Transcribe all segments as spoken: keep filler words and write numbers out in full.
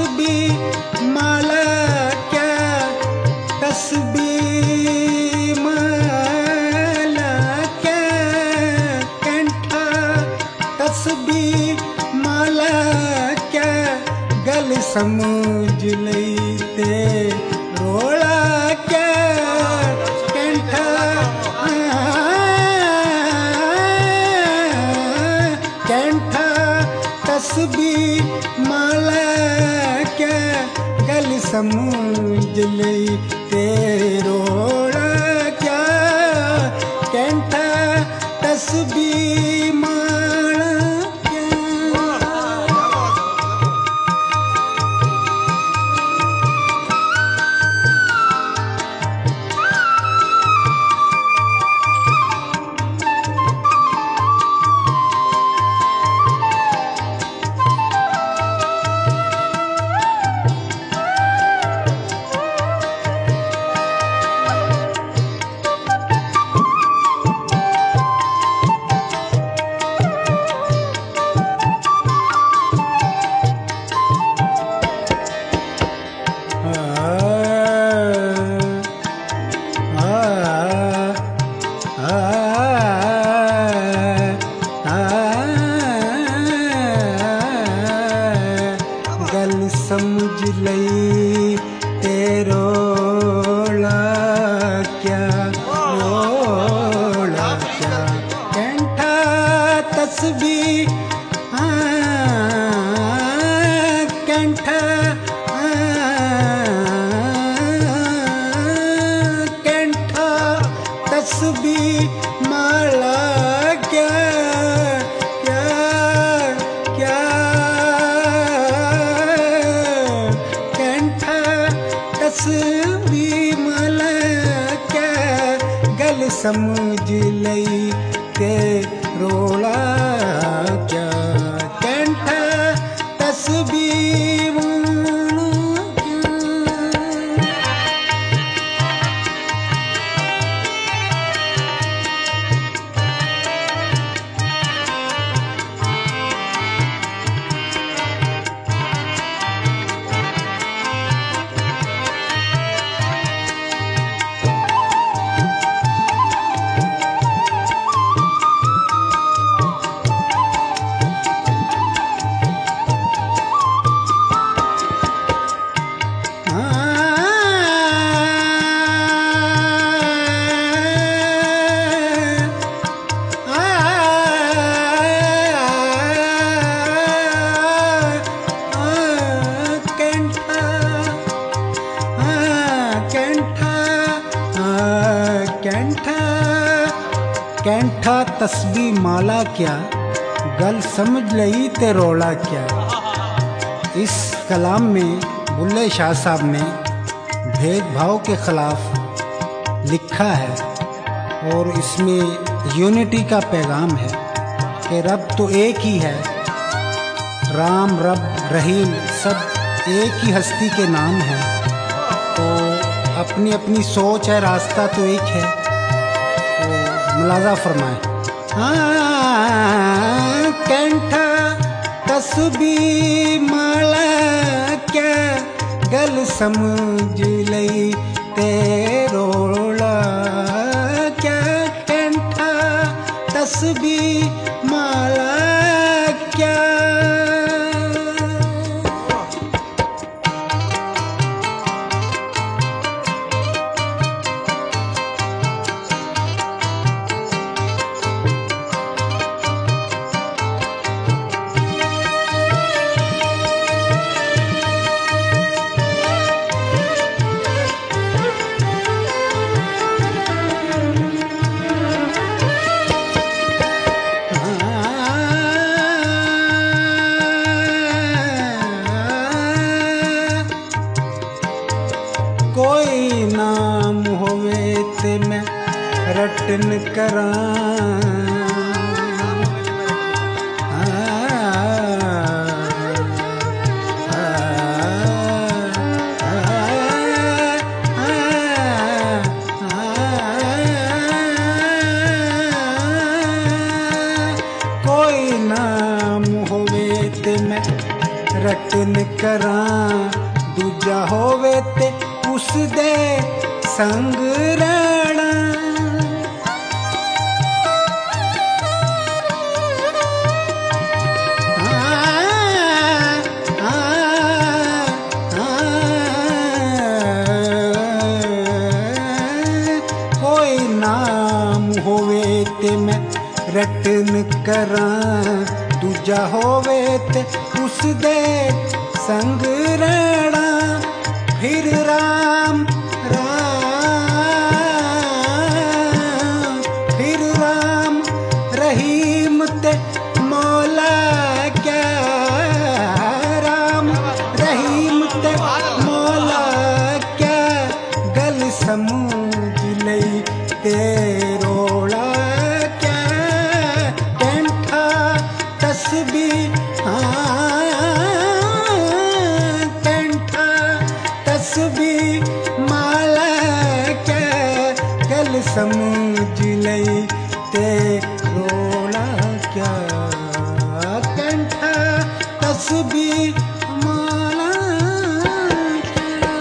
तस्बीह माला क्या, तस्बीह माला क्या, कंठा तस्बीह माला क्या, गल समझ लईते रोला क्या, कंठा कंठा तस्बीह माला क्या, गल समझ लईते रोला क्या, कंठा तस्बीह माला क्या। गल समझ लई तेरोला क्या, रोला क्या, कंठा तस्बीह कंठा कंठा तस्बीह माला क्या, क्या क्या कंठा तस्बीह माला क्या, गल समझ लई ते रोला क्या, कंठा तस्बीह माला क्या। कंठा तस्बीह माला क्या, गल समझ लई ते रोला क्या। इस कलाम में बुल्ले शाह साहब ने भेदभाव के खिलाफ लिखा है और इसमें यूनिटी का पैगाम है कि रब तो एक ही है, राम रब रहीम सब एक ही हस्ती के नाम हैं, तो अपनी अपनी सोच है, रास्ता तो एक है, तो मुलाजा फरमाए। हाँ कंठा तस्बीह माला क्या, गल समझ लई तेरोला क्या, कंठा तस्बीह माला क्या। कोई नाम होवे ते मैं रटन करां, कोई नाम होवे ते मैं रटन करां, दूजा होवे ते उस दे संग रहना। कोई नाम होवे ते मैं रटन करां, दूजा होवे ते उस दे संग रहना। फिर राम राम फिर राम रहीम ते मौला क्या, राम रहीम ते मौला क्या, गल समझ लई ते रोला क्या। कैंठा तस्बीह तस्बीह माला क्या, गल समझ लई ते रोला क्या। कंठा तस्बीह माला क्या।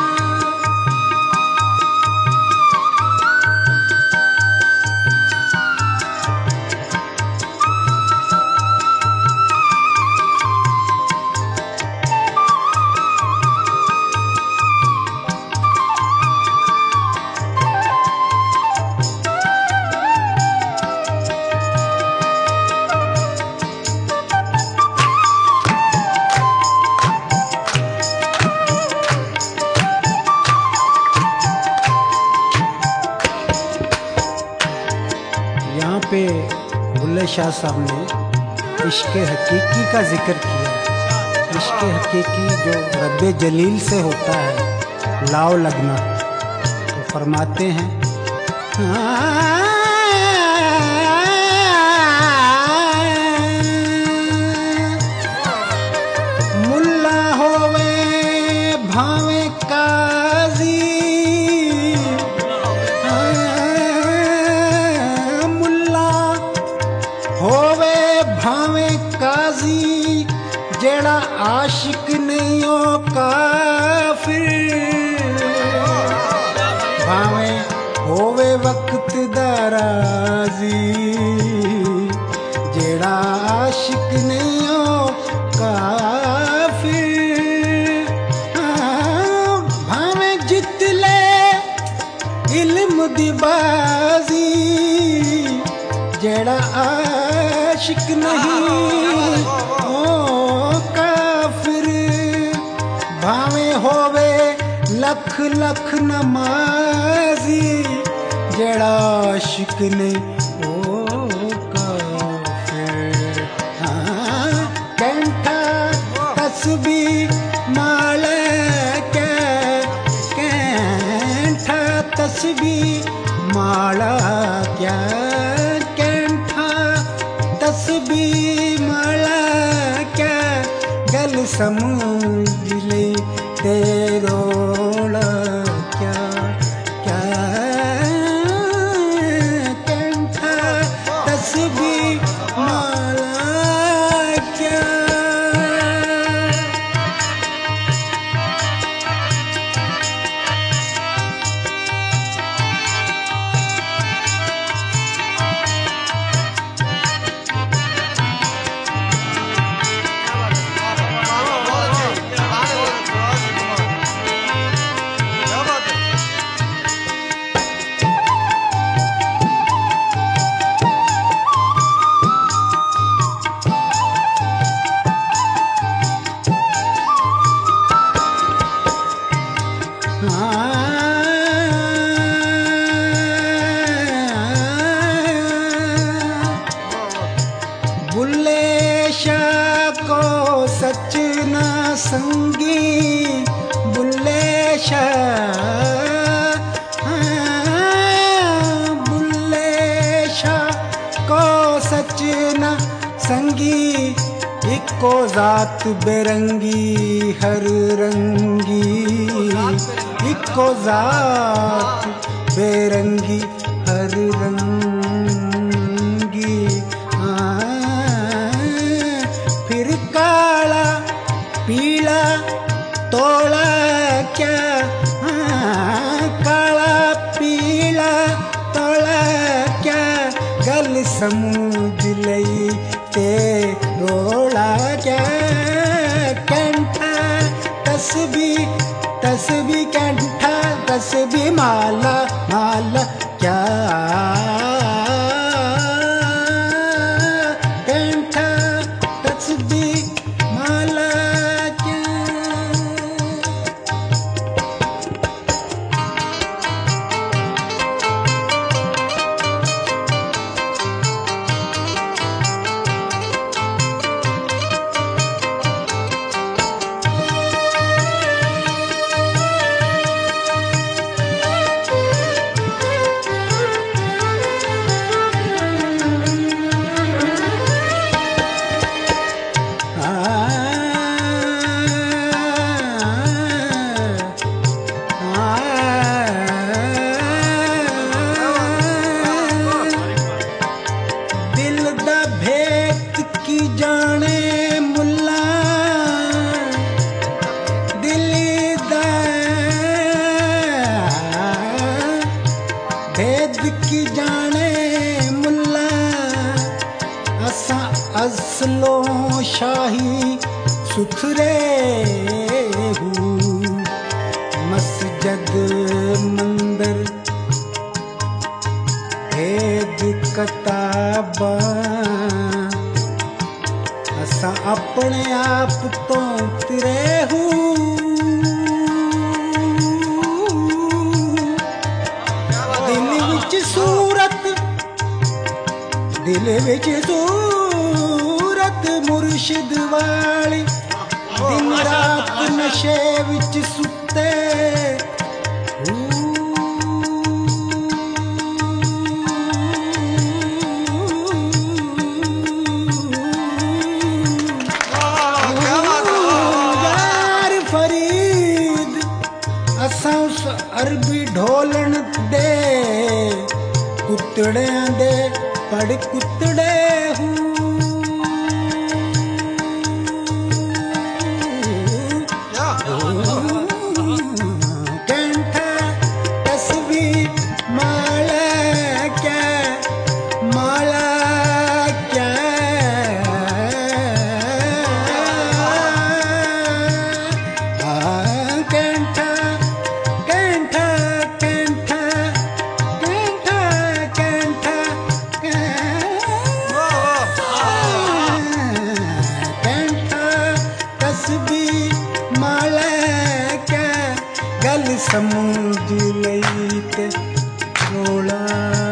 यहाँ पे बुल्ले शाह साहब ने इश्क़ हकीकी का जिक्र किया। इश्क़ हकीकी जो रब्बे जलील से होता है, लाव लगना, तो फरमाते हैं मुल्ला होवे भावे काजी, होवे भावे काजी, जेड़ा आशिक नहीं हो काफिर। भावे होवे वक्त दराजी, जेड़ा आशिक नहीं हो काफिर। भावे जित ले इल्म दी बाजी, जेड़ा आशिक नहीं ओ काफिर। भावे होवे लख लख नमाजी, जेड़ा आशिक नहीं ओ काफिर। हाँ कैंठा तस्बीह माला क्या, कैंठा तस्बीह माला क्या। तस्बीह माला क्या, गल समझ ले ते रोला क्या। क्या कैंठा तस्बीह माला क्या। बुल्ले शाह को सच न संगी, बुल्ले शाह बुल्ले शाह को सच न संगी। इको जात बेरंगी हर रंगी, इको जात बेरंगी हर रंगी। फिर काला पीला तोला क्या, हाँ, काला पीला तोला क्या, गल समझ लई ते रोला क्या। कैंठा तस्बी तस्बी कैंठा तस्बी माला माला क्या, कैंठा तस्बी माला क्या। भेद की जाने मुल्ला, असा असलों शाही सुथरे हूँ। मस्जिद मंदिर भेद किताबा, असा अपने आप तो तिरे हूँ। सूरत दिल विच सूरत मुर्शिद वाली, दिन रात नशे विच सुते यार फरीद, असां उस अरबी ढोलन दे कुतड़ियां दे पड़ कुतड़े हूँ। कैंठा तस्बी माला क्या, माला क्या, कैंठा कैंठा कैंठा समझ लई ते रोला